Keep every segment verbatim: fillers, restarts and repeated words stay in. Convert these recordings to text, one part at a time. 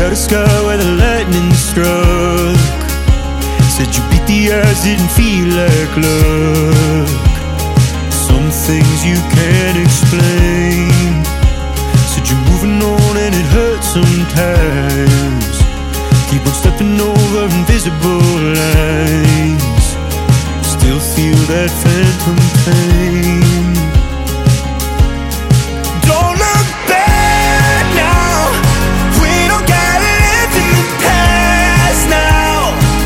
out a sky where the lightning struck. Said you beat the odds, didn't feel like luck. Some things you can't explain. Said you're moving on and it hurts sometimes. Keep on stepping over invisible lines. Still feel that phantom pain. Don't look back now. We don't gotta live in the past now.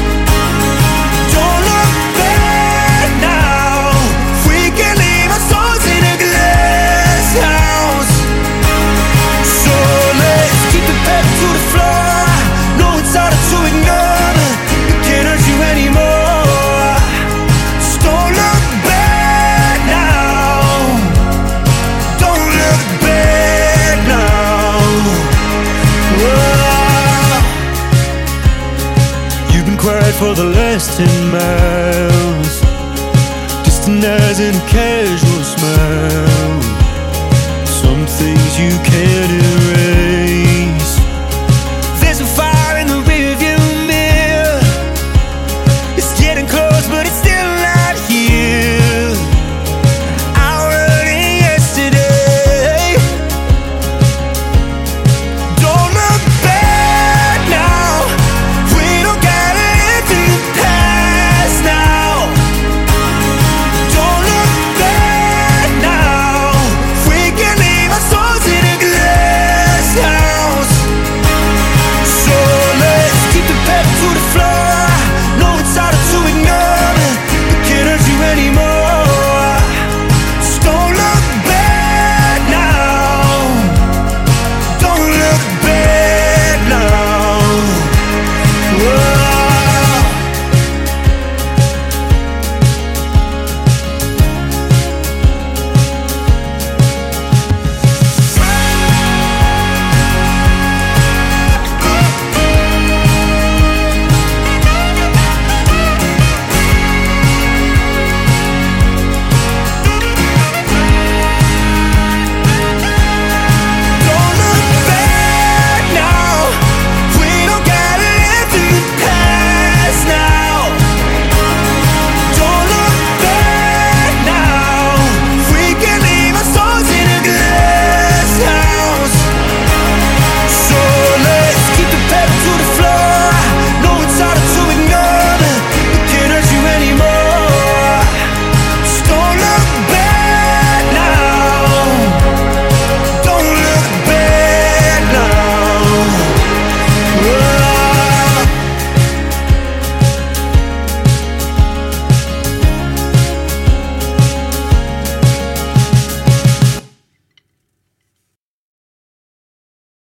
Don't look back now. We can leave our souls in a glass house. So let's keep it back to the floor. No, it's harder to ignore. We can't hurt you anymore. Just don't look back now. Don't look back now. Whoa. You've been quiet for the last ten miles. Distant eyes and a casual smile. Some things you can't erase.